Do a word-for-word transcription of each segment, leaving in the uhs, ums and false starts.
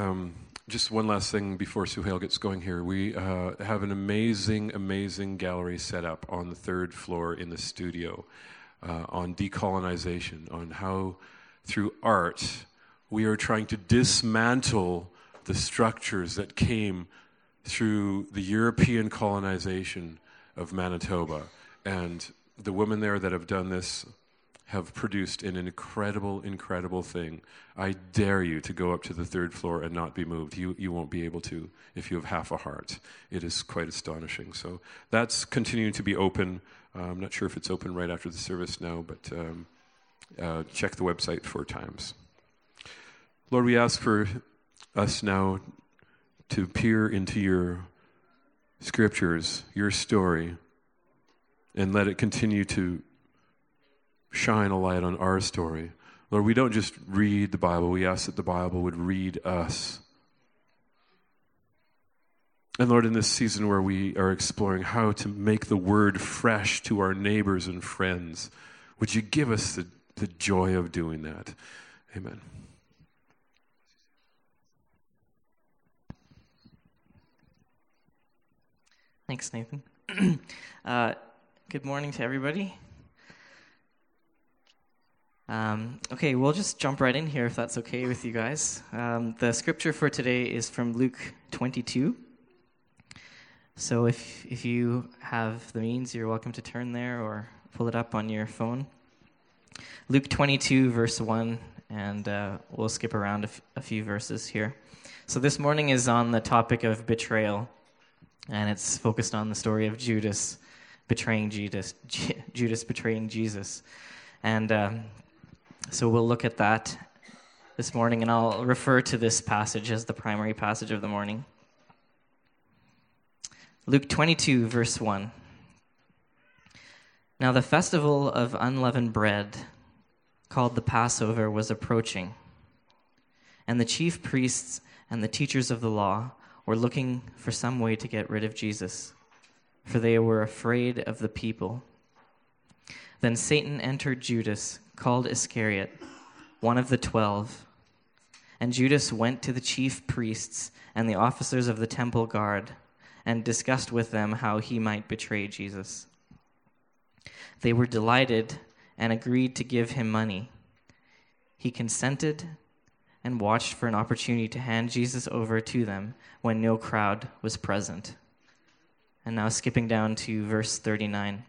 Um, just one last thing before Suhail gets going here. We uh, have an amazing, amazing gallery set up on the third floor in the studio uh, on decolonization, on how through art we are trying to dismantle the structures that came through the European colonization of Manitoba. And the women there that have done this have produced an incredible, incredible thing. I dare you to go up to the third floor and not be moved. You you won't be able to if you have half a heart. It is quite astonishing. So that's continuing to be open. Uh, I'm not sure if it's open right after the service now, but um, uh, check the website for times. Lord, we ask for us now to peer into your scriptures, your story, and let it continue to shine a light on our story. Lord, we don't just read the Bible. We ask that the Bible would read us. And Lord, in this season where we are exploring how to make the word fresh to our neighbors and friends, would you give us the, the joy of doing that? Amen. Thanks, Nathan. uh, good morning to everybody. Um, okay, we'll just jump right in here if that's okay with you guys. Um, the scripture for today is from Luke twenty-two. So if if you have the means, you're welcome to turn there or pull it up on your phone. Luke twenty-two, verse one, and uh, we'll skip around a, f- a few verses here. So this morning is on the topic of betrayal, and it's focused on the story of Judas betraying Judas, J- Judas betraying Jesus. And um, so we'll look at that this morning, and I'll refer to this passage as the primary passage of the morning. Luke twenty-two, verse one. Now the festival of unleavened bread, called the Passover, was approaching, and the chief priests and the teachers of the law were looking for some way to get rid of Jesus, for they were afraid of the people. Then Satan entered Judas, called Iscariot, one of the twelve. And Judas went to the chief priests and the officers of the temple guard and discussed with them how he might betray Jesus. They were delighted and agreed to give him money. He consented and watched for an opportunity to hand Jesus over to them when no crowd was present. And now skipping down to verse thirty-nine.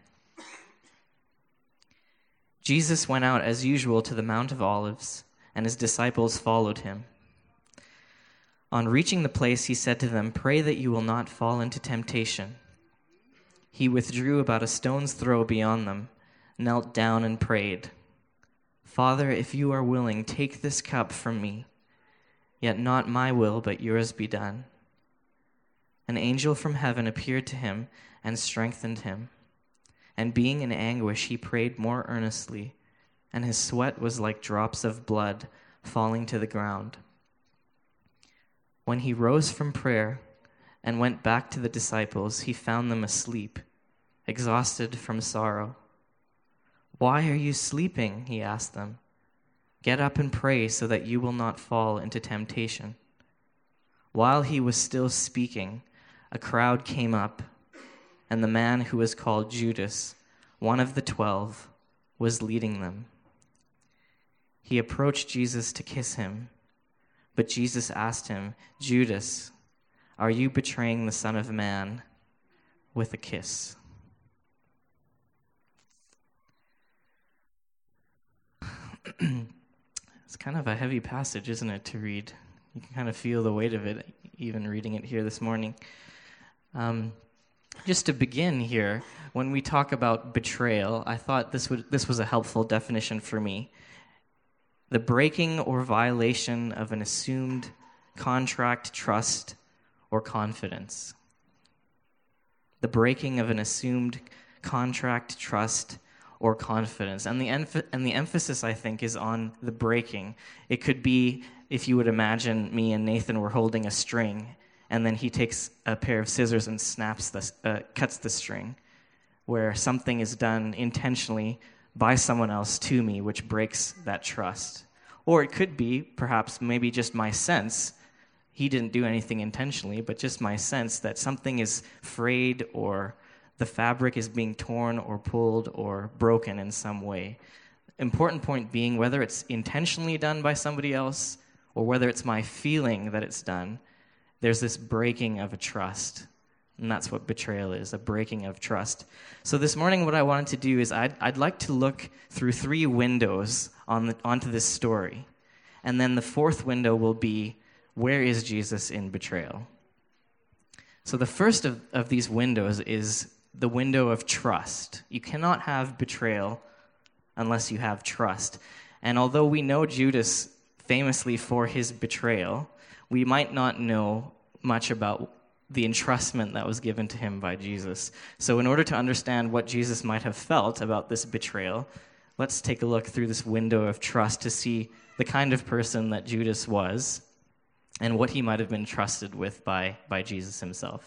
Jesus went out as usual to the Mount of Olives, and his disciples followed him. On reaching the place, he said to them, "Pray that you will not fall into temptation." He withdrew about a stone's throw beyond them, knelt down and prayed, "Father, if you are willing, take this cup from me. Yet not my will, but yours be done." An angel from heaven appeared to him and strengthened him. And being in anguish, he prayed more earnestly, and his sweat was like drops of blood falling to the ground. When he rose from prayer and went back to the disciples, he found them asleep, exhausted from sorrow. "Why are you sleeping?" he asked them. "Get up and pray so that you will not fall into temptation." While he was still speaking, a crowd came up, and the man who was called Judas, one of the twelve, was leading them. He approached Jesus to kiss him, but Jesus asked him, "Judas, are you betraying the Son of Man with a kiss?" It's kind of a heavy passage, isn't it, to read? You can kind of feel the weight of it, even reading it here this morning. Um, just to begin here, when we talk about betrayal, I thought this would this was a helpful definition for me. The breaking or violation of an assumed contract, trust, or confidence. The breaking of an assumed contract, trust, or confidence. And the emph- and the emphasis, I think, is on the breaking. It could be, if you would imagine me and Nathan were holding a string, and then he takes a pair of scissors and snaps the, uh, cuts the string, where something is done intentionally by someone else to me, which breaks that trust. Or it could be, perhaps, maybe just my sense he didn't do anything intentionally, but just my sense that something is frayed or the fabric is being torn or pulled or broken in some way. Important point being, whether it's intentionally done by somebody else or whether it's my feeling that it's done, there's this breaking of a trust. And that's what betrayal is, a breaking of trust. So this morning what I wanted to do is I'd, I'd like to look through three windows on the, onto this story. And then the fourth window will be, where is Jesus in betrayal? So the first of, of these windows is the window of trust. You cannot have betrayal unless you have trust. And although we know Judas famously for his betrayal, we might not know much about the entrustment that was given to him by Jesus. So in order to understand what Jesus might have felt about this betrayal, let's take a look through this window of trust to see the kind of person that Judas was and what he might have been trusted with by, by Jesus himself.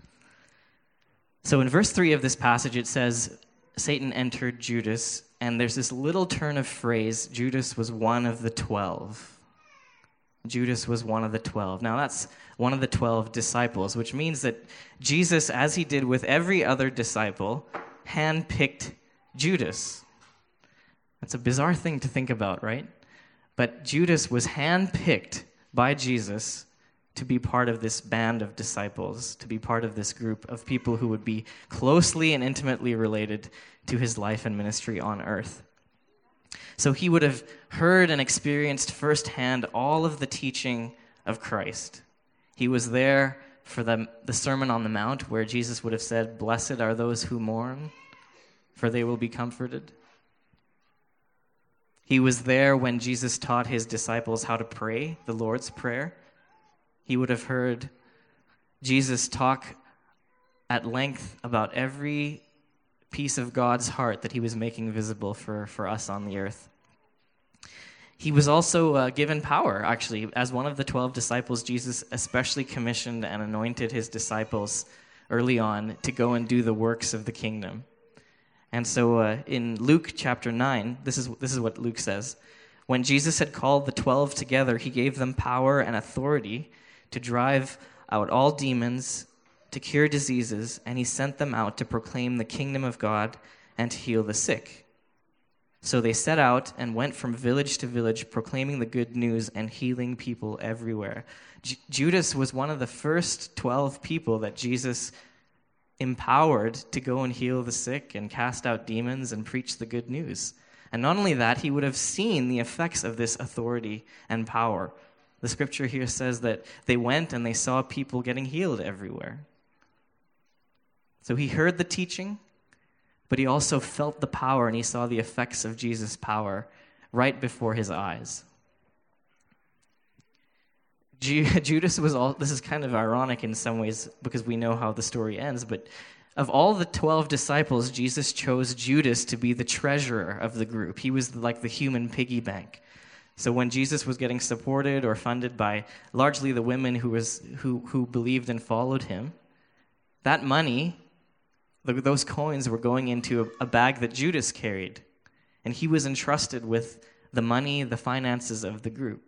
So in verse three of this passage, it says, Satan entered Judas, and there's this little turn of phrase, Judas was one of the twelve. Judas was one of the twelve. Now that's one of the twelve disciples, which means that Jesus, as he did with every other disciple, handpicked Judas. That's a bizarre thing to think about, right? But Judas was handpicked by Jesus to be part of this band of disciples, to be part of this group of people who would be closely and intimately related to his life and ministry on earth. So he would have heard and experienced firsthand all of the teaching of Christ. He was there for the, the Sermon on the Mount, where Jesus would have said, "Blessed are those who mourn, for they will be comforted." He was there when Jesus taught his disciples how to pray, the Lord's Prayer. He would have heard Jesus talk at length about every piece of God's heart that he was making visible for, for us on the earth. He was also uh, given power, actually. As one of the twelve disciples, Jesus especially commissioned and anointed his disciples early on to go and do the works of the kingdom. And so uh, in Luke chapter nine, this is, this is what Luke says. When Jesus had called the twelve together, he gave them power and authority to drive out all demons, to cure diseases, and he sent them out to proclaim the kingdom of God and to heal the sick. So they set out and went from village to village, proclaiming the good news and healing people everywhere. J- Judas was one of the first twelve people that Jesus empowered to go and heal the sick and cast out demons and preach the good news. And not only that, he would have seen the effects of this authority and power. The scripture here says that they went and they saw people getting healed everywhere. So he heard the teaching, but he also felt the power and he saw the effects of Jesus' power right before his eyes. Judas was all, this is kind of ironic in some ways because we know how the story ends, but of all the twelve disciples, Jesus chose Judas to be the treasurer of the group. He was like the human piggy bank. So when Jesus was getting supported or funded by largely the women who was who who believed and followed him, that money, those coins were going into a bag that Judas carried, and he was entrusted with the money, the finances of the group.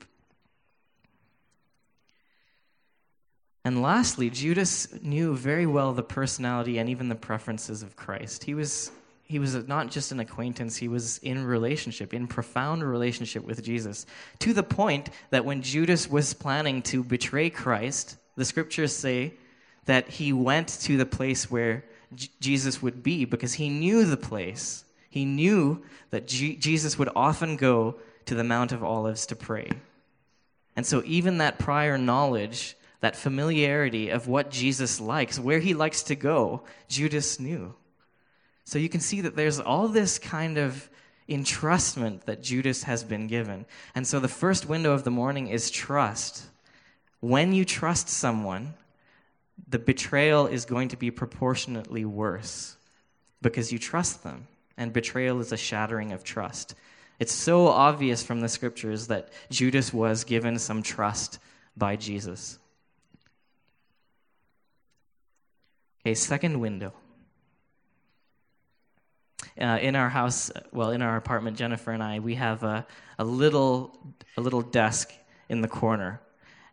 And lastly, Judas knew very well the personality and even the preferences of Christ. He was he was not just an acquaintance, he was in relationship, in profound relationship with Jesus, to the point that when Judas was planning to betray Christ, the scriptures say that he went to the place where J- Jesus would be because he knew the place. He knew that G- Jesus would often go to the Mount of Olives to pray. And so even that prior knowledge, that familiarity of what Jesus likes, where he likes to go, Judas knew. So you can see that there's all this kind of entrustment that Judas has been given. And so the first window of the morning is trust. When you trust someone, the betrayal is going to be proportionately worse because you trust them. And betrayal is a shattering of trust. It's so obvious from the scriptures that Judas was given some trust by Jesus. Okay, second window. Uh, in our house, well, in our apartment, Jennifer and I, we have a, a little a little desk in the corner.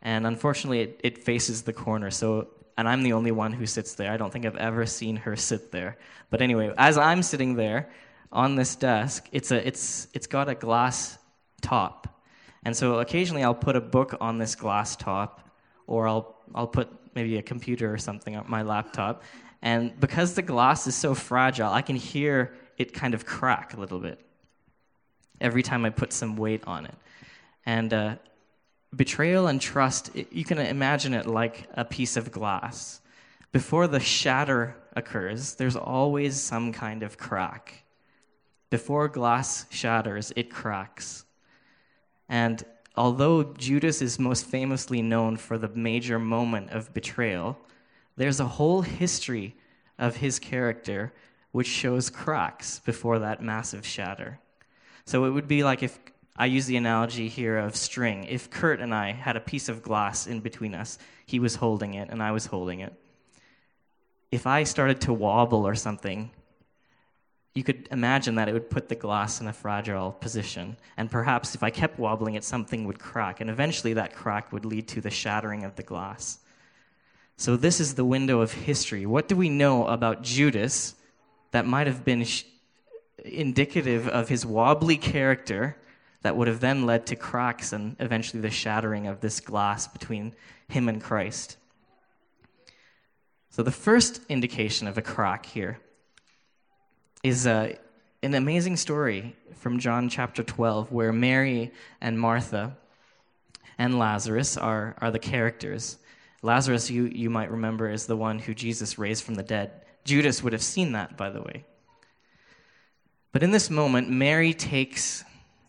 And unfortunately, it, it faces the corner. So, and I'm the only one who sits there. I don't think I've ever seen her sit there. But anyway, as I'm sitting there on this desk, it's a it's it's got a glass top. And so occasionally I'll put a book on this glass top, or I'll I'll put maybe a computer or something on my laptop. And because the glass is so fragile, I can hear it kind of crack a little bit every time I put some weight on it. And uh, betrayal and trust, it, you can imagine it like a piece of glass. Before the shatter occurs, there's always some kind of crack. Before glass shatters, it cracks. And although Judas is most famously known for the major moment of betrayal, there's a whole history of his character which shows cracks before that massive shatter. So it would be like if, I use the analogy here of string. If Kurt and I had a piece of glass in between us, he was holding it and I was holding it. If I started to wobble or something, you could imagine that it would put the glass in a fragile position. And perhaps if I kept wobbling it, something would crack. And eventually that crack would lead to the shattering of the glass. So this is the window of history. What do we know about Judas that might have been sh- indicative of his wobbly character that would have then led to cracks and eventually the shattering of this glass between him and Christ? So the first indication of a crack here is uh, an amazing story from John chapter twelve, where Mary and Martha and Lazarus are, are the characters. Lazarus, you, you might remember, is the one who Jesus raised from the dead. Judas would have seen that, by the way. But in this moment, Mary takes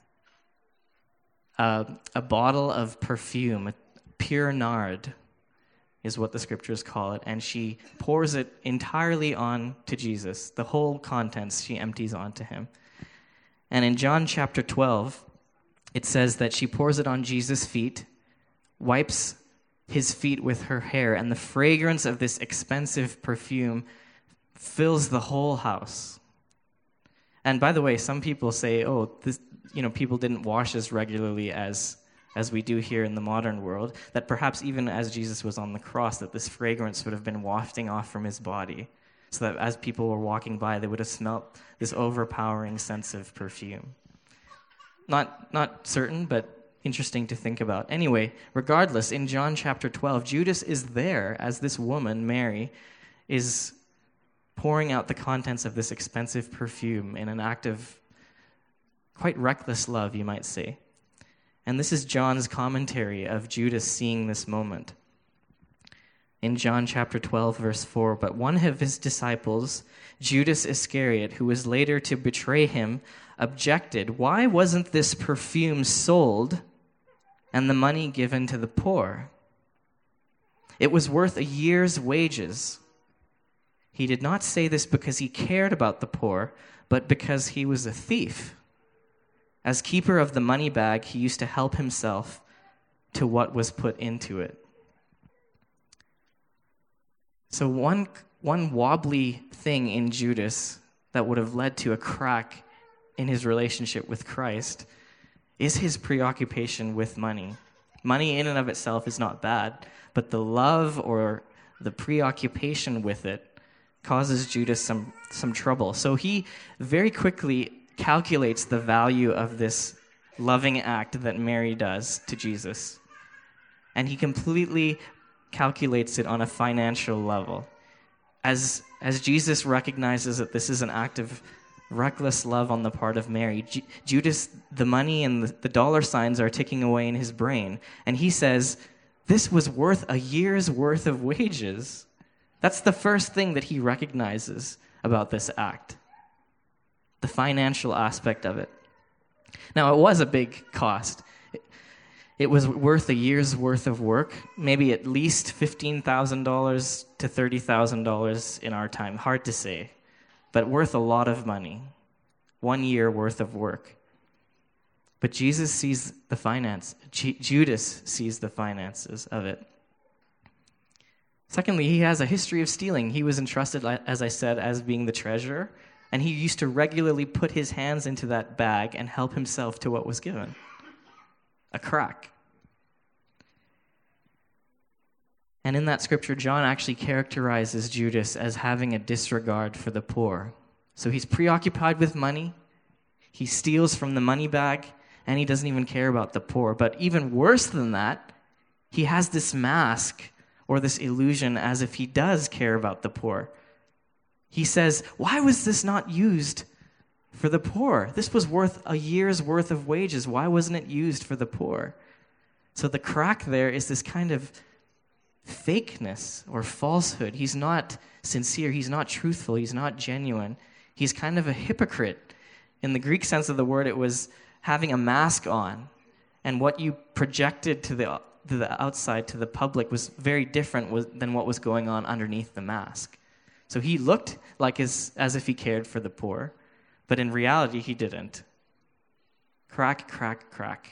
a, a bottle of perfume, pure nard, is what the scriptures call it, and she pours it entirely on to Jesus. The whole contents she empties onto him. And in John chapter twelve, it says that she pours it on Jesus' feet, wipes his feet with her hair, and the fragrance of this expensive perfume fills the whole house. And by the way, some people say, oh, this, you know, people didn't wash as regularly as as we do here in the modern world, that perhaps even as Jesus was on the cross, that this fragrance would have been wafting off from his body, so that as people were walking by, they would have smelt this overpowering sense of perfume. Not not certain, but interesting to think about. Anyway, regardless, in John chapter twelve, Judas is there as this woman, Mary, is pouring out the contents of this expensive perfume in an act of quite reckless love, you might say. And this is John's commentary of Judas seeing this moment. In John chapter twelve, verse four, but one of his disciples, Judas Iscariot, who was later to betray him, objected, why wasn't this perfume sold and the money given to the poor? It was worth a year's wages. He did not say this because he cared about the poor, but because he was a thief. As keeper of the money bag, he used to help himself to what was put into it. So one, one wobbly thing in Judas that would have led to a crack in his relationship with Christ is his preoccupation with money. Money in and of itself is not bad, but the love or the preoccupation with it causes Judas some, some trouble. So he very quickly calculates the value of this loving act that Mary does to Jesus. And he completely calculates it on a financial level. As, as Jesus recognizes that this is an act of reckless love on the part of Mary, Ju- Judas, the money and the, the dollar signs are ticking away in his brain. And he says, this was worth a year's worth of wages. That's the first thing that he recognizes about this act. The financial aspect of it. Now, it was a big cost. It, it was worth a year's worth of work, maybe at least fifteen thousand dollars to thirty thousand dollars in our time. Hard to say, but worth a lot of money. One year worth of work. But Jesus sees the finance. G- Judas sees the finances of it. Secondly, he has a history of stealing. He was entrusted, as I said, as being the treasurer. And he used to regularly put his hands into that bag and help himself to what was given. A crack. And in that scripture, John actually characterizes Judas as having a disregard for the poor. So he's preoccupied with money, he steals from the money bag, and he doesn't even care about the poor. But even worse than that, he has this mask or this illusion as if he does care about the poor. He says, why was this not used for the poor? This was worth a year's worth of wages. Why wasn't it used for the poor? So the crack there is this kind of fakeness or falsehood. He's not sincere. He's not truthful. He's not genuine. He's kind of a hypocrite. In the Greek sense of the word, it was having a mask on. And what you projected to the, to the outside, to the public, was very different than what was going on underneath the mask. So he looked like as, as if he cared for the poor, but in reality, he didn't. Crack, crack, crack.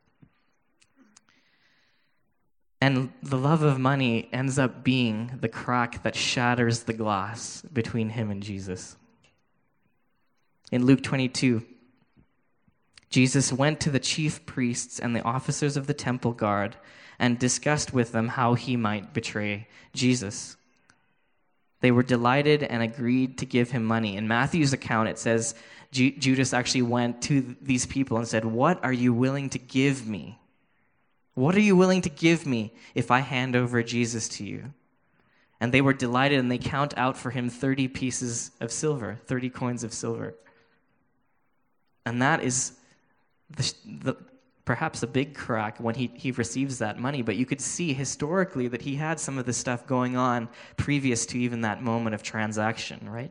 And the love of money ends up being the crack that shatters the glass between him and Jesus. In Luke twenty-two, Jesus went to the chief priests and the officers of the temple guard and discussed with them how he might betray Jesus. They were delighted and agreed to give him money. In Matthew's account, it says Ju- Judas actually went to these people and said, "What are you willing to give me? What are you willing to give me if I hand over Jesus to you?" And they were delighted, and they count out for him thirty pieces of silver, thirty coins of silver. And that is the, the, perhaps a big crack when he, he receives that money. But you could see historically that he had some of this stuff going on previous to even that moment of transaction, right?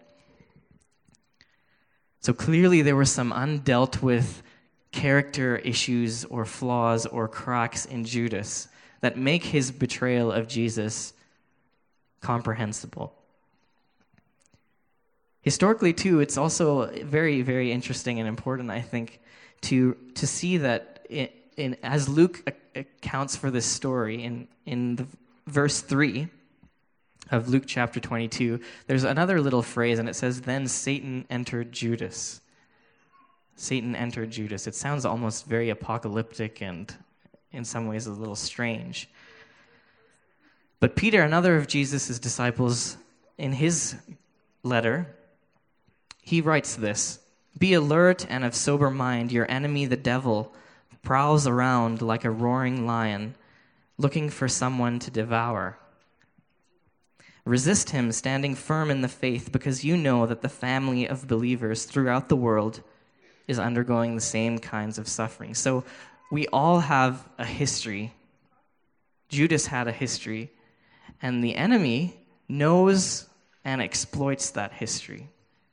So clearly there were some undealt with character issues or flaws or cracks in Judas that make his betrayal of Jesus comprehensible. Historically, too, it's also very, very interesting and important, I think, to to see that in, in as Luke accounts for this story in in the verse three of Luke chapter twenty-two, there's another little phrase, and it says, "Then Satan entered Judas." Satan entered Judas. It sounds almost very apocalyptic and in some ways a little strange. But Peter, another of Jesus' disciples, in his letter, he writes this: "Be alert and of sober mind. Your enemy, the devil, prowls around like a roaring lion, looking for someone to devour. Resist him, standing firm in the faith, because you know that the family of believers throughout the world is undergoing the same kinds of suffering." So we all have a history. Judas had a history, and the enemy knows and exploits that history.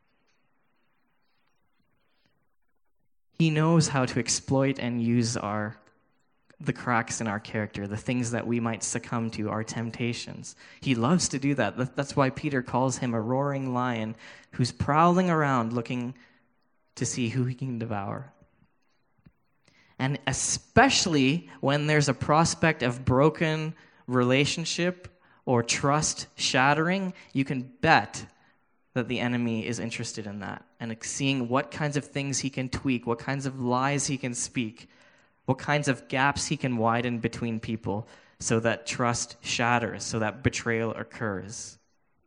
He knows how to exploit and use our the cracks in our character, the things that we might succumb to, our temptations. He loves to do that. That's why Peter calls him a roaring lion who's prowling around looking to see who he can devour. And especially when there's a prospect of broken relationship or trust shattering, you can bet that the enemy is interested in that and seeing what kinds of things he can tweak, what kinds of lies he can speak, what kinds of gaps he can widen between people so that trust shatters, so that betrayal occurs.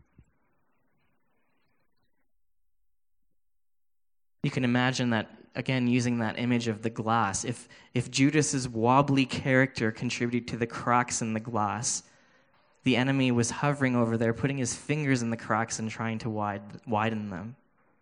You can imagine that, again, using that image of the glass. If if Judas's wobbly character contributed to the cracks in the glass, the enemy was hovering over there, putting his fingers in the cracks and trying to wide, widen them.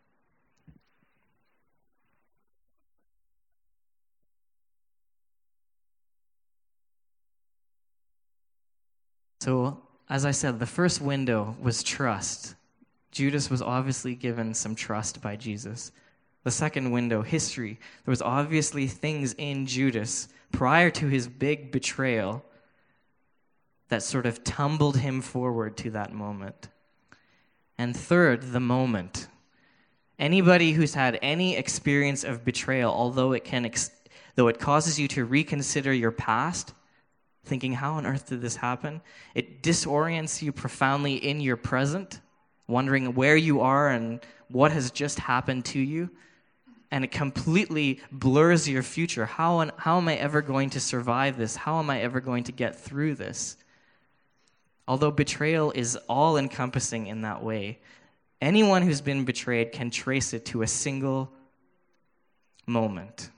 So, as I said, the first window was trust. Judas was obviously given some trust by Jesus. The second window, history. There was obviously things in Judas prior to his big betrayal that sort of tumbled him forward to that moment. And third, the moment. Anybody who's had any experience of betrayal, although it can, ex- though it causes you to reconsider your past, thinking, how on earth did this happen? It disorients you profoundly in your present, wondering where you are and what has just happened to you. And it completely blurs your future. How, how am I ever going to survive this? How am I ever going to get through this? Although betrayal is all-encompassing in that way, anyone who's been betrayed can trace it to a single moment.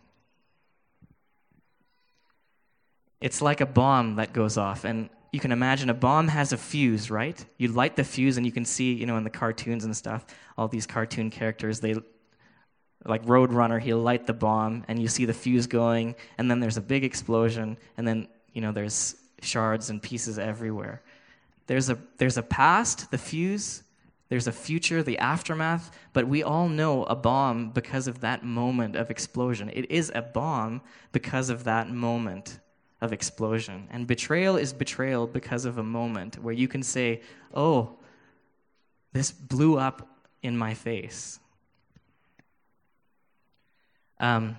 It's like a bomb that goes off, and you can imagine a bomb has a fuse, right? You light the fuse, and you can see, you know, in the cartoons and stuff, all these cartoon characters, they, like Roadrunner, he'll light the bomb, and you see the fuse going, and then there's a big explosion, and then, you know, there's shards and pieces everywhere. There's a there's a past, the fuse, there's a future, the aftermath, but we all know a bomb because of that moment of explosion. It is a bomb because of that moment of explosion. And betrayal is betrayal because of a moment where you can say, oh, this blew up in my face. Um,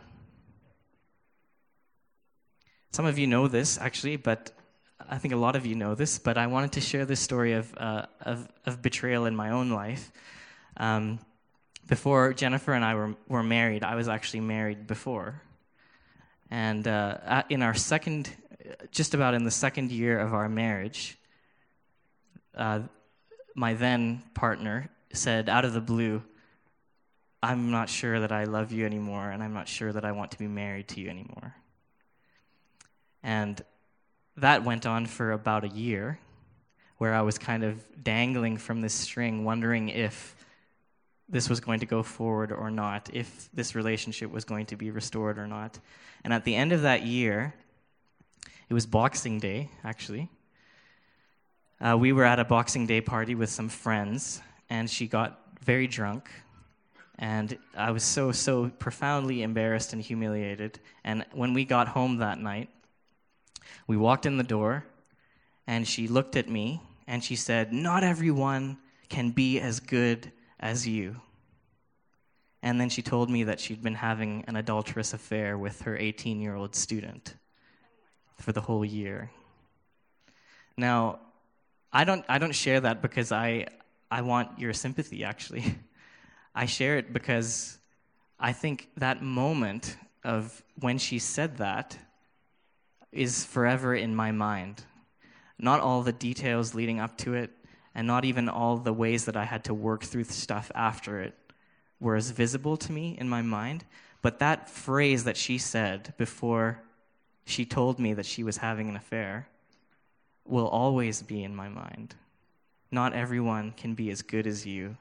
some of you know this, actually, but I think a lot of you know this, but I wanted to share this story of uh, of, of betrayal in my own life. Um, before Jennifer and I were, were married, I was actually married before. And uh, in our second, just about in the second year of our marriage, uh, my then partner said out of the blue, I'm not sure that I love you anymore, and I'm not sure that I want to be married to you anymore. And that went on for about a year, where I was kind of dangling from this string, wondering if this was going to go forward or not, if this relationship was going to be restored or not. And at the end of that year, it was Boxing Day, actually. Uh, we were at a Boxing Day party with some friends, and she got very drunk. And I was so, so profoundly embarrassed and humiliated. And when we got home that night, we walked in the door, and she looked at me, and she said, "Not everyone can be as good as you." And then she told me that she'd been having an adulterous affair with her eighteen-year-old student for the whole year. Now, I don't I don't share that because I I want your sympathy, actually. I share it because I think that moment of when she said that is forever in my mind. Not all the details leading up to it, and not even all the ways that I had to work through stuff after it were as visible to me in my mind. But that phrase that she said before she told me that she was having an affair will always be in my mind. Not everyone can be as good as you.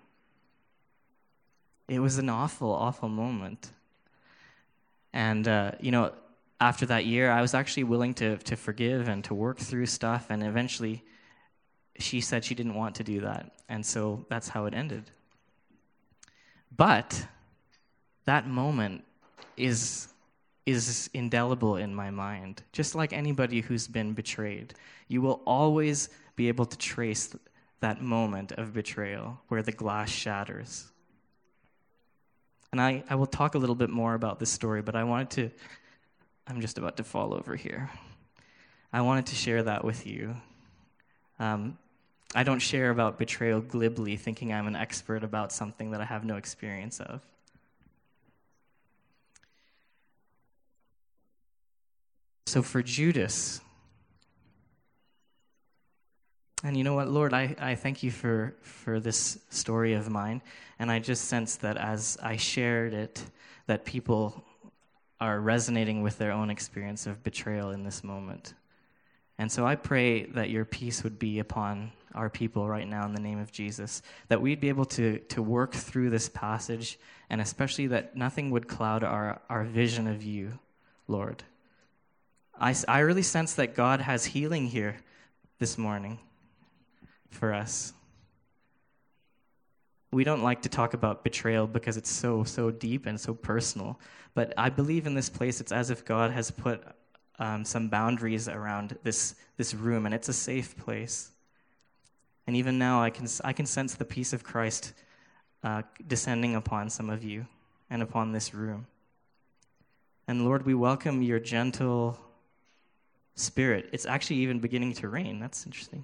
It was an awful, awful moment. And, uh, you know, after that year, I was actually willing to to forgive and to work through stuff, and eventually she said she didn't want to do that, and so that's how it ended. But that moment is is indelible in my mind, just like anybody who's been betrayed. You will always be able to trace that moment of betrayal where the glass shatters. And I, I will talk a little bit more about this story, but I wanted to, I'm just about to fall over here. I wanted to share that with you. Um, I don't share about betrayal glibly, thinking I'm an expert about something that I have no experience of. So for Judas, and you know what, Lord, I, I thank you for, for this story of mine, and I just sense that as I shared it, that people are resonating with their own experience of betrayal in this moment. And so I pray that your peace would be upon our people right now in the name of Jesus, that we'd be able to, to work through this passage, and especially that nothing would cloud our, our vision of you, Lord. I, I really sense that God has healing here this morning for us. We don't like to talk about betrayal because it's so, so deep and so personal, but I believe in this place it's as if God has put um, some boundaries around this, this room, and it's a safe place. And even now I can, I can sense the peace of Christ uh, descending upon some of you and upon this room. And Lord, we welcome your gentle spirit. It's actually even beginning to rain. That's interesting.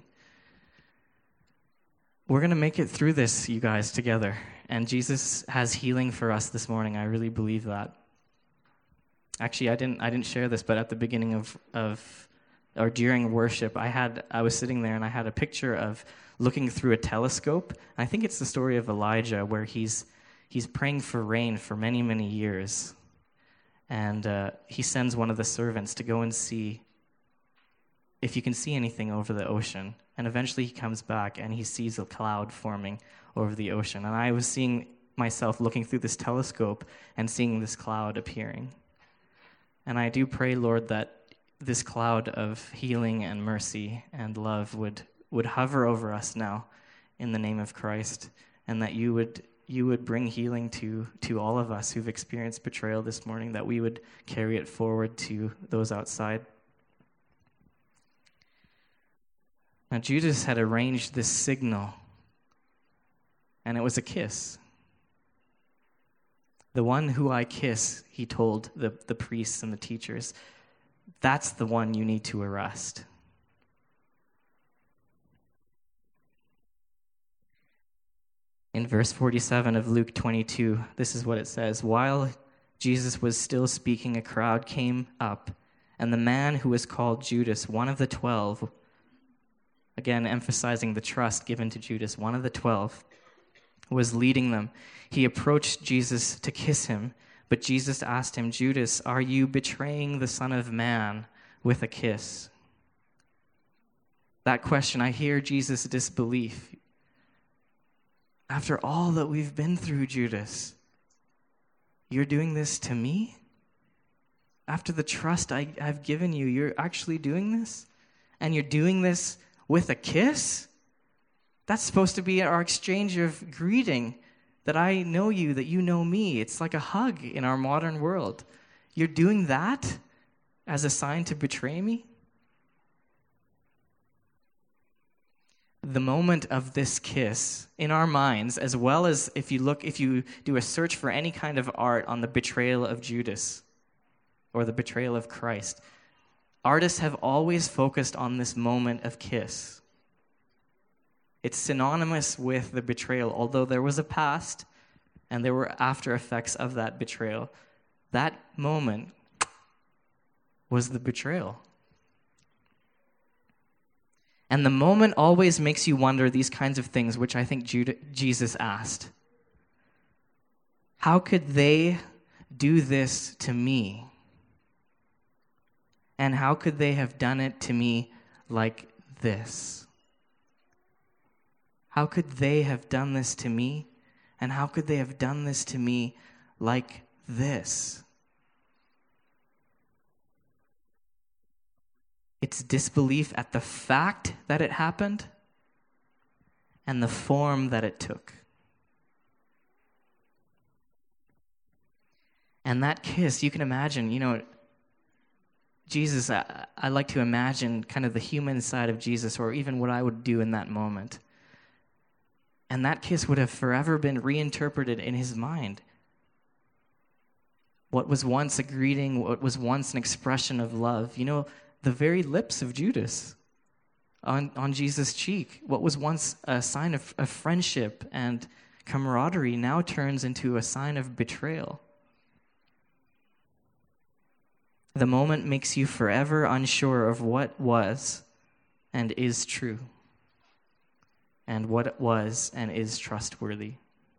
We're going to make it through this, you guys, together. And Jesus has healing for us this morning. I really believe that. Actually, I didn't I didn't share this, but at the beginning of, of or during worship, I had I was sitting there and I had a picture of looking through a telescope. I think it's the story of Elijah where he's he's praying for rain for many, many years. And uh, he sends one of the servants to go and see if you can see anything over the ocean. And eventually he comes back and he sees a cloud forming over the ocean. And I was seeing myself looking through this telescope and seeing this cloud appearing. And I do pray, Lord, that this cloud of healing and mercy and love would, would hover over us now in the name of Christ, and that you would you would bring healing to, to all of us who've experienced betrayal this morning, that we would carry it forward to those outside. Now, Judas had arranged this signal, and it was a kiss. The one who I kiss, he told the, the priests and the teachers, that's the one you need to arrest. In verse forty-seven of Luke twenty-two, this is what it says. While Jesus was still speaking, a crowd came up, and the man who was called Judas, one of the twelve, again emphasizing the trust given to Judas, one of the twelve, was leading them. He approached Jesus to kiss him, but Jesus asked him, Judas, are you betraying the Son of Man with a kiss? That question, I hear Jesus' disbelief. After all that we've been through, Judas, you're doing this to me? After the trust I, I've given you, you're actually doing this? And you're doing this with a kiss? That's supposed to be our exchange of greeting, that I know you, that you know me. It's like a hug in our modern world. You're doing that as a sign to betray me? The moment of this kiss in our minds, as well as if you look, if you do a search for any kind of art on the betrayal of Judas or the betrayal of Christ, artists have always focused on this moment of kiss. It's synonymous with the betrayal, although there was a past and there were after effects of that betrayal. That moment was the betrayal. And the moment always makes you wonder these kinds of things, which I think Judah, Jesus asked. How could they do this to me? And how could they have done it to me like this? How could they have done this to me? And how could they have done this to me like this? It's disbelief at the fact that it happened and the form that it took. And that kiss, you can imagine, you know, Jesus, I, I like to imagine kind of the human side of Jesus, or even what I would do in that moment. And that kiss would have forever been reinterpreted in his mind. What was once a greeting, what was once an expression of love, you know, the very lips of Judas on, on Jesus' cheek, what was once a sign of, of friendship and camaraderie now turns into a sign of betrayal. The moment makes you forever unsure of what was and is true, and what was and is trustworthy.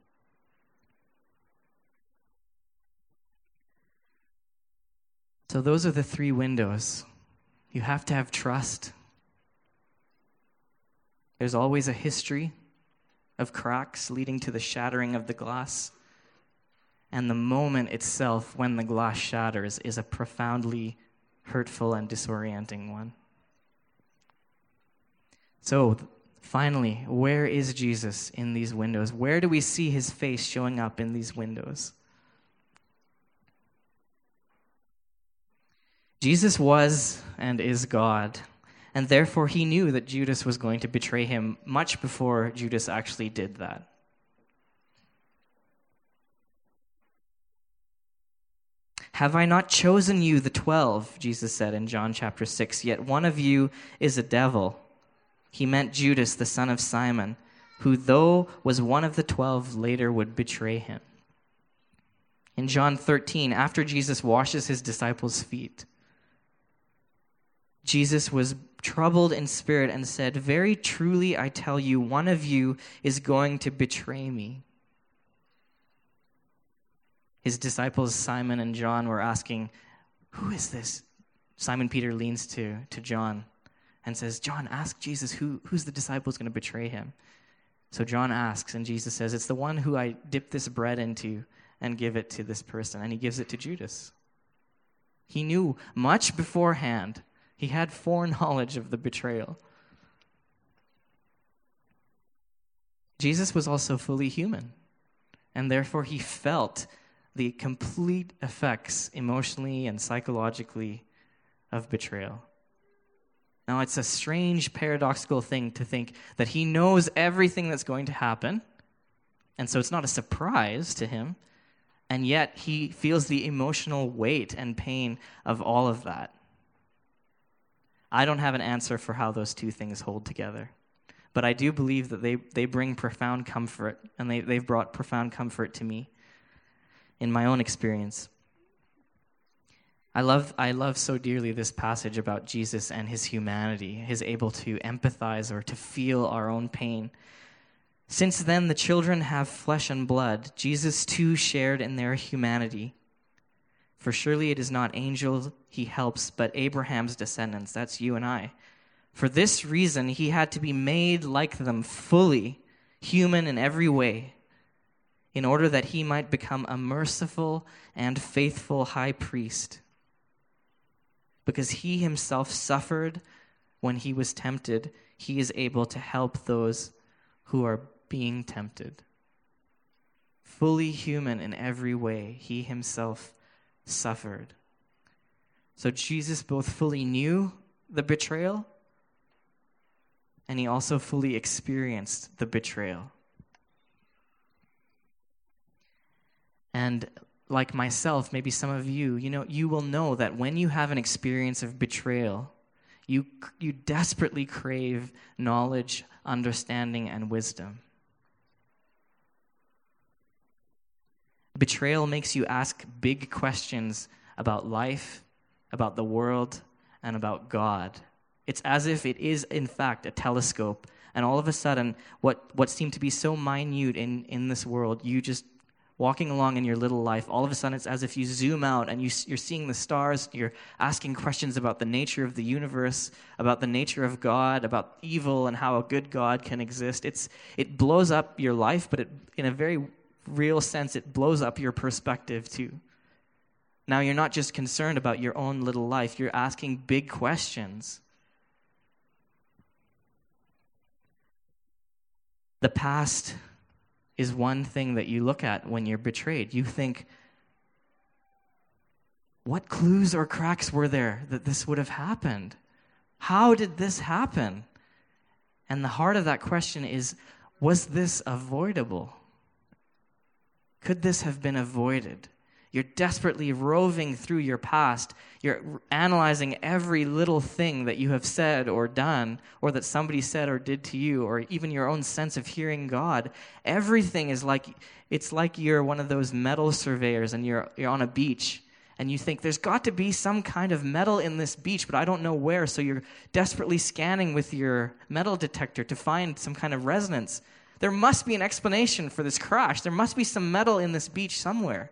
So those are the three windows. You have to have trust. There's always a history of cracks leading to the shattering of the glass. And the moment itself, when the glass shatters, is a profoundly hurtful and disorienting one. So, finally, where is Jesus in these windows? Where do we see his face showing up in these windows? Jesus was and is God, and therefore he knew that Judas was going to betray him much before Judas actually did that. Have I not chosen you, the twelve, Jesus said in John chapter six, yet one of you is a devil. He meant Judas, the son of Simon, who though was one of the twelve, later would betray him. In John thirteen, after Jesus washes his disciples' feet, Jesus was troubled in spirit and said, "Very truly I tell you, one of you is going to betray me." His disciples, Simon and John, were asking, "Who is this?" Simon Peter leans to, to John and says, "John, ask Jesus, who, who's the disciple who's going to betray him?" So John asks, and Jesus says, "It's the one who I dip this bread into and give it to this person." And he gives it to Judas. He knew much beforehand. He had foreknowledge of the betrayal. Jesus was also fully human, and therefore he felt the complete effects emotionally and psychologically of betrayal. Now, it's a strange, paradoxical thing to think that he knows everything that's going to happen, and so it's not a surprise to him, and yet he feels the emotional weight and pain of all of that. I don't have an answer for how those two things hold together, but I do believe that they, they bring profound comfort, and they, they've brought profound comfort to me in my own experience. I love I love so dearly this passage about Jesus and his humanity, his able to empathize or to feel our own pain. Since then the children have flesh and blood, Jesus too shared in their humanity. For surely it is not angels he helps, but Abraham's descendants, that's you and I. For this reason he had to be made like them, fully human in every way, in order that he might become a merciful and faithful high priest. Because he himself suffered when he was tempted, he is able to help those who are being tempted. Fully human in every way, he himself suffered. So Jesus both fully knew the betrayal, and he also fully experienced the betrayal. And like myself, maybe some of you, you know, you will know that when you have an experience of betrayal, you you desperately crave knowledge, understanding, and wisdom. Betrayal makes you ask big questions about life, about the world, and about God. It's as if it is, in fact, a telescope, and all of a sudden, what, what seemed to be so minute in, in this world, you just walking along in your little life, all of a sudden it's as if you zoom out and you, you're seeing the stars, you're asking questions about the nature of the universe, about the nature of God, about evil and how a good God can exist. It's It blows up your life, but it, in a very real sense, it blows up your perspective too. Now you're not just concerned about your own little life, you're asking big questions. The past is one thing that you look at when you're betrayed. You think, what clues or cracks were there that this would have happened? How did this happen? And the heart of that question is, was this avoidable? Could this have been avoided? You're desperately roving through your past. You're analyzing every little thing that you have said or done, or that somebody said or did to you, or even your own sense of hearing God. Everything is like, it's like you're one of those metal surveyors and you're you're on a beach and you think there's got to be some kind of metal in this beach, but I don't know where. So you're desperately scanning with your metal detector to find some kind of resonance. There must be an explanation for this crash. There must be some metal in this beach somewhere.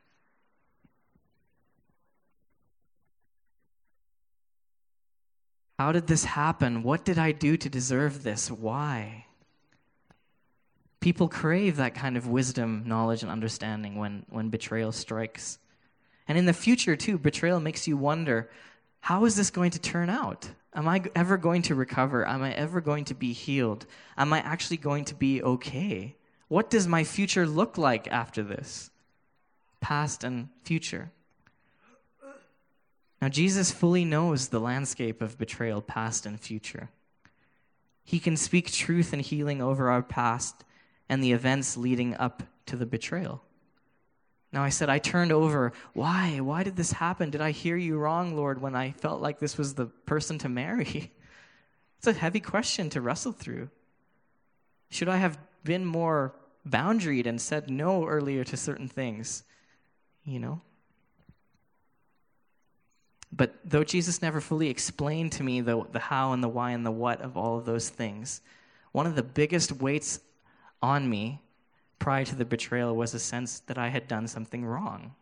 How did this happen? What did I do to deserve this? Why? People crave that kind of wisdom, knowledge, and understanding when, when betrayal strikes. And in the future, too, betrayal makes you wonder, how is this going to turn out? Am I ever going to recover? Am I ever going to be healed? Am I actually going to be okay? What does my future look like after this? Past and future. Now, Jesus fully knows the landscape of betrayal, past and future. He can speak truth and healing over our past and the events leading up to the betrayal. Now, I said, I turned over. Why? Why did this happen? Did I hear you wrong, Lord, when I felt like this was the person to marry? It's a heavy question to wrestle through. Should I have been more boundaried and said no earlier to certain things? You know? But though Jesus never fully explained to me the, the how and the why and the what of all of those things, one of the biggest weights on me prior to the betrayal was a sense that I had done something wrong.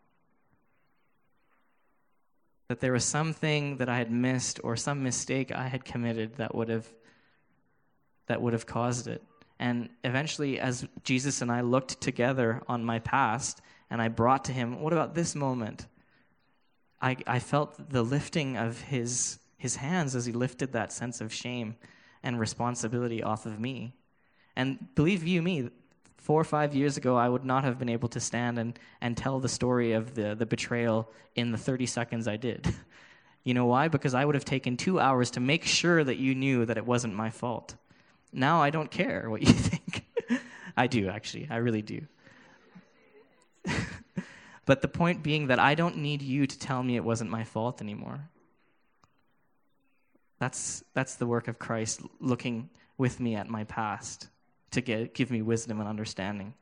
That there was something that I had missed or some mistake I had committed that would have that would have caused it. And eventually, as Jesus and I looked together on my past, and I brought to him, what about this moment? I, I felt the lifting of his his hands as he lifted that sense of shame and responsibility off of me. And believe you me, four or five years ago, I would not have been able to stand and, and tell the story of the, the betrayal in the thirty seconds I did. You know why? Because I would have taken two hours to make sure that you knew that it wasn't my fault. Now I don't care what you think. I do, actually. I really do. But the point being that I don't need you to tell me it wasn't my fault anymore. That's that's the work of Christ looking with me at my past to get, give me wisdom and understanding.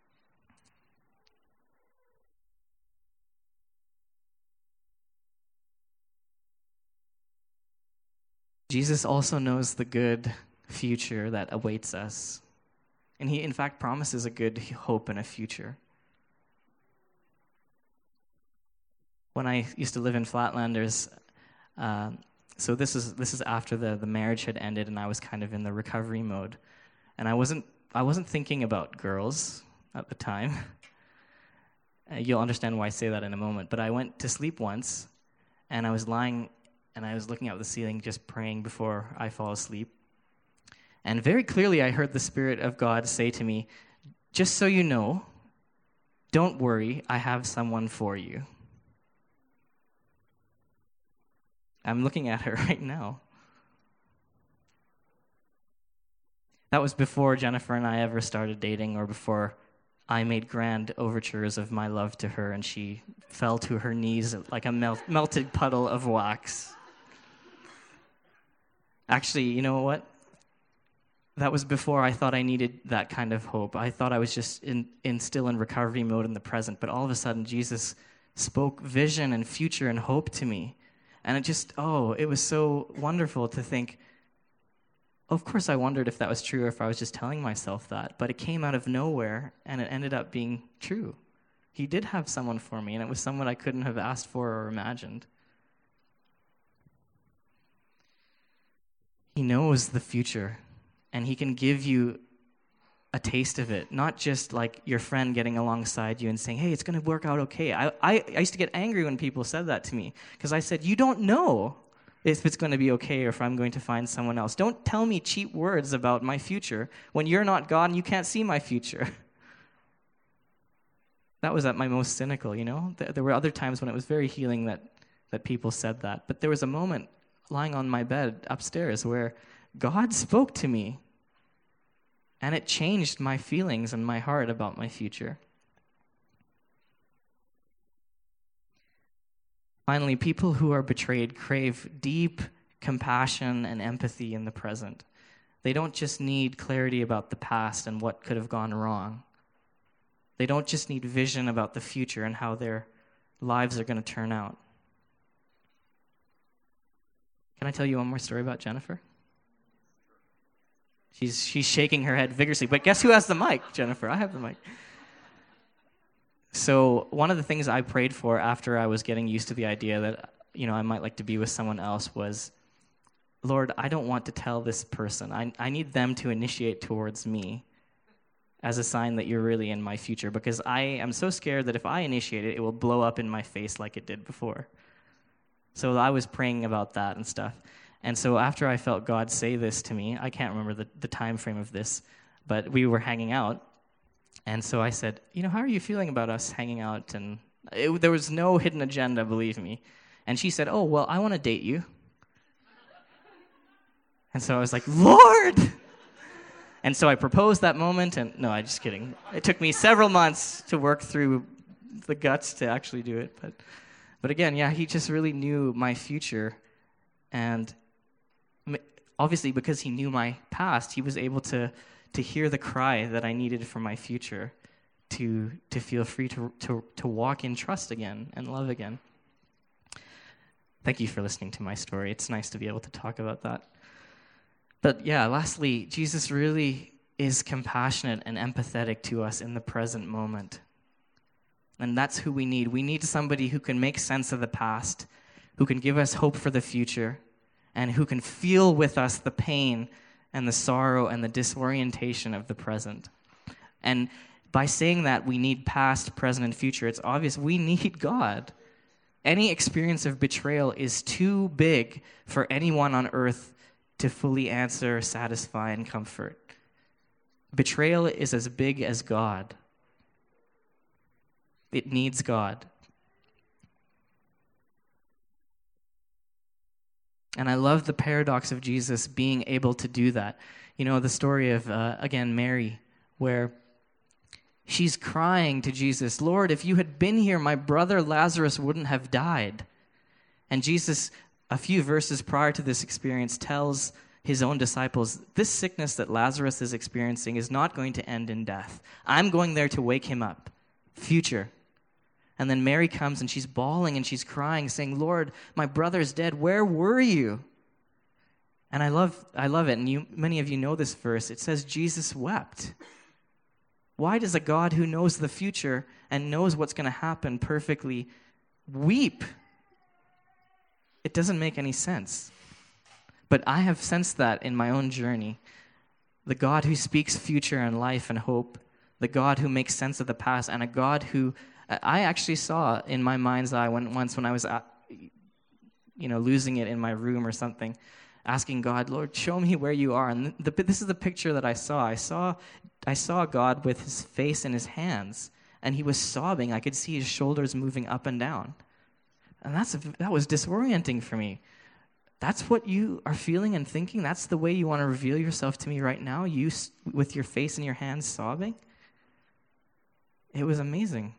Jesus also knows the good future that awaits us. And he, in fact, promises a good hope and a future. When I used to live in Flatlanders, uh, so this is this is after the, the marriage had ended, and I was kind of in the recovery mode. And I wasn't I wasn't thinking about girls at the time. Uh, you'll understand why I say that in a moment. But I went to sleep once, and I was lying, and I was looking up at the ceiling, just praying before I fall asleep. And very clearly, I heard the Spirit of God say to me, "Just so you know, don't worry, I have someone for you." I'm looking at her right now. That was before Jennifer and I ever started dating, or before I made grand overtures of my love to her and she fell to her knees like a mel- melted puddle of wax. Actually, you know what? That was before I thought I needed that kind of hope. I thought I was just in, in still in recovery mode in the present, but all of a sudden Jesus spoke vision and future and hope to me. And it just, oh, it was so wonderful to think, of course I wondered if that was true or if I was just telling myself that, but it came out of nowhere and it ended up being true. He did have someone for me, and it was someone I couldn't have asked for or imagined. He knows the future, and he can give you a taste of it, not just like your friend getting alongside you and saying, hey, it's going to work out okay. I, I, I used to get angry when people said that to me, because I said, you don't know if it's going to be okay or if I'm going to find someone else. Don't tell me cheap words about my future when you're not God and you can't see my future. That was at my most cynical, you know? There were other times when it was very healing that, that people said that. But there was a moment lying on my bed upstairs where God spoke to me, and it changed my feelings and my heart about my future. Finally, people who are betrayed crave deep compassion and empathy in the present. They don't just need clarity about the past and what could have gone wrong. They don't just need vision about the future and how their lives are going to turn out. Can I tell you one more story about Jennifer? She's she's shaking her head vigorously. But guess who has the mic, Jennifer? I have the mic. So one of the things I prayed for after I was getting used to the idea that, you know, I might like to be with someone else was, Lord, I don't want to tell this person. I, I need them to initiate towards me as a sign that you're really in my future, because I am so scared that if I initiate it, it will blow up in my face like it did before. So I was praying about that and stuff. And so after I felt God say this to me, I can't remember the, the time frame of this, but we were hanging out. And so I said, you know, how are you feeling about us hanging out? And it, there was no hidden agenda, believe me. And she said, oh, well, I want to date you. And so I was like, Lord! And so I proposed that moment, and no, I'm just kidding. It took me several months to work through the guts to actually do it. But, but again, yeah, he just really knew my future. And obviously, because he knew my past, he was able to to hear the cry that I needed for my future, to to feel free to to to walk in trust again and love again. Thank you for listening to my story. It's nice to be able to talk about that. But yeah, lastly, Jesus really is compassionate and empathetic to us in the present moment. And that's who we need. We need somebody who can make sense of the past, who can give us hope for the future, and who can feel with us the pain and the sorrow and the disorientation of the present. And by saying that we need past, present, and future, it's obvious we need God. Any experience of betrayal is too big for anyone on earth to fully answer, satisfy, and comfort. Betrayal is as big as God. It needs God. And I love the paradox of Jesus being able to do that. You know, the story of, uh, again, Mary, where she's crying to Jesus, Lord, if you had been here, my brother Lazarus wouldn't have died. And Jesus, a few verses prior to this experience, tells his own disciples, this sickness that Lazarus is experiencing is not going to end in death. I'm going there to wake him up. Future. And then Mary comes and she's bawling and she's crying, saying, Lord, my brother's dead. Where were you? And I love I love it. And you, many of you know this verse. It says Jesus wept. Why does a God who knows the future and knows what's going to happen perfectly weep? It doesn't make any sense. But I have sensed that in my own journey. The God who speaks future and life and hope, the God who makes sense of the past, and a God who I actually saw in my mind's eye when once when I was, uh, you know, losing it in my room or something, asking God, Lord, show me where you are. And the, this is the picture that I saw. I saw, I saw God with his face in his hands, and he was sobbing. I could see his shoulders moving up and down, and that's that was disorienting for me. That's what you are feeling and thinking? That's the way you want to reveal yourself to me right now? You with your face in your hands sobbing? It was amazing.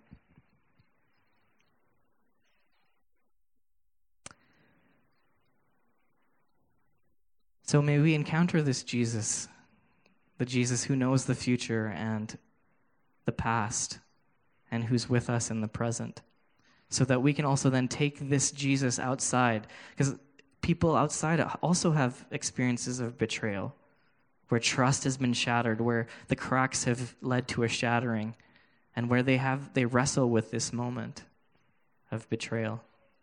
So may we encounter this Jesus, the Jesus who knows the future and the past, and who's with us in the present, so that we can also then take this Jesus outside. Because people outside also have experiences of betrayal, where trust has been shattered, where the cracks have led to a shattering, and where they have they wrestle with this moment of betrayal.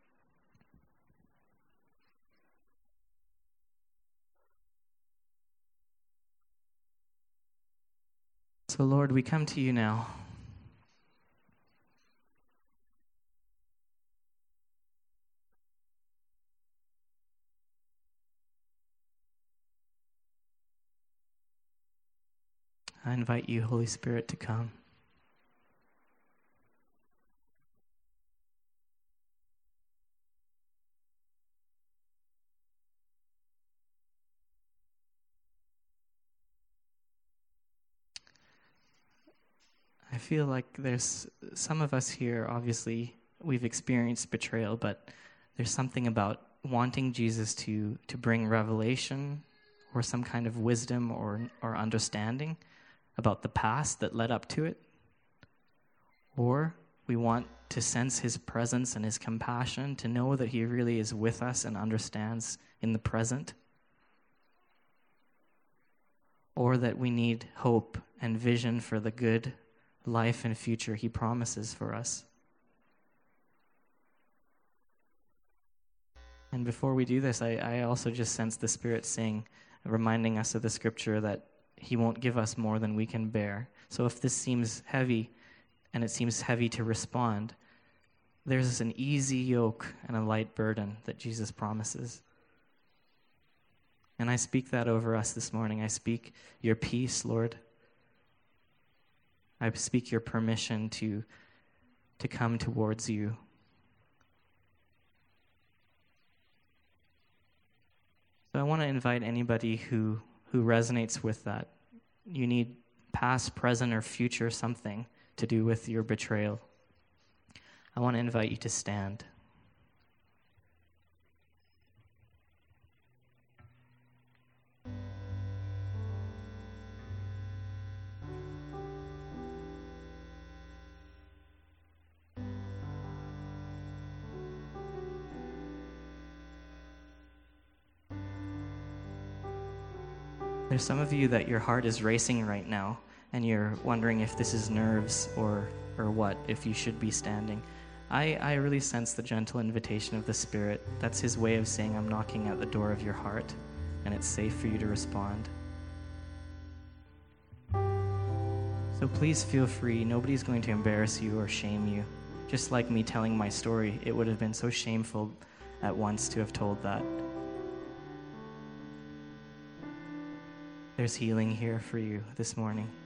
So, Lord, we come to you now. I invite you, Holy Spirit, to come. I feel like there's some of us here, obviously, we've experienced betrayal, but there's something about wanting Jesus to, to bring revelation or some kind of wisdom or, or understanding about the past that led up to it. Or we want to sense his presence and his compassion, to know that he really is with us and understands in the present. Or that we need hope and vision for the good life and future he promises for us. And before we do this, I, I also just sense the Spirit saying, reminding us of the scripture that he won't give us more than we can bear. So if this seems heavy, and it seems heavy to respond, there's an easy yoke and a light burden that Jesus promises. And I speak that over us this morning. I speak your peace, Lord. I speak your permission to, to come towards you. So I want to invite anybody who, who resonates with that. You need past, present, or future something to do with your betrayal. I want to invite you to stand. There's some of you that your heart is racing right now, and you're wondering if this is nerves or or what, if you should be standing. I, I really sense the gentle invitation of the Spirit. That's his way of saying, I'm knocking at the door of your heart, and it's safe for you to respond. So please feel free. Nobody's going to embarrass you or shame you. Just like me telling my story, it would have been so shameful at once to have told that. There's healing here for you this morning.